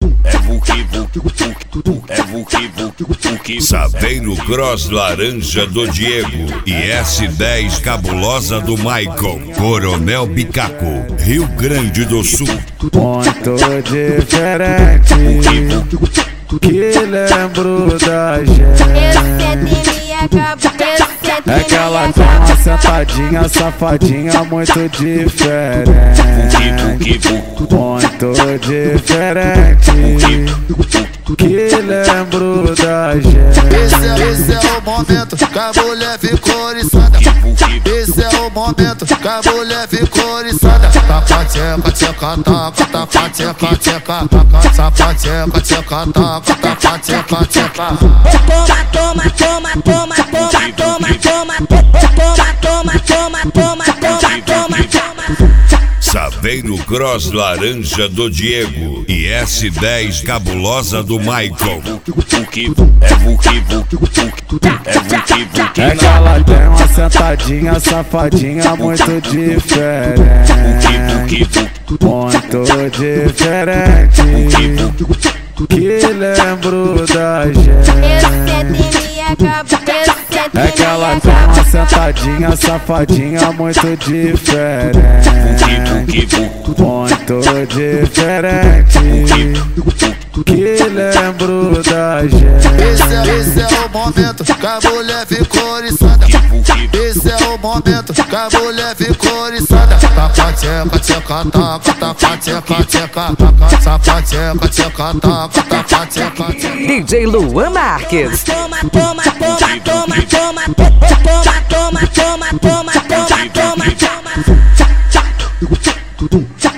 é Vuki, é Vuki. Saveiro Cross laranja do Diego e S10 cabulosa do Michael. Coronel Bicaco, Rio Grande do Sul. Muito diferente, que lembro da gente. É que ela tem uma sentadinha, safadinha, muito diferente. Muito diferente, que lembro da gente. Esse é o momento que a mulher ficou oriçada. Esse é o momento que a mulher ficou oriçada. Taca, tcheca, tcheca, taca, taca, tcheca, tcheca, taca, taca, tcheca, tcheca, taca, taca, tcheca, tcheca. Toma, toma, toma, toma, toma, toma, toma, toma, toma, toma, toma, toma, toma, toma. Saveiro Cross laranja do Diego e S10 cabulosa do Michael. É Vuki, É que ela tem uma sentadinha, safadinha, muito diferente. Muito diferente, que lembro da gente. É que ela tem uma sentadinha, safadinha, muito diferente. Muito diferente, que lembro da gente. Esse é o momento que a mulher ficou oriçada. Esse é o momento que a mulher ficou oriçada. Taca, tcheca, tcheca, taca, taca, tcheca, tcheca, taca, taca, tcheca, tcheca, taca, taca, tcheca, tcheca. DJ Luan Marques. Toma, toma, toma, toma, toma, toma, toma, toma, toma, toma, toma, toma.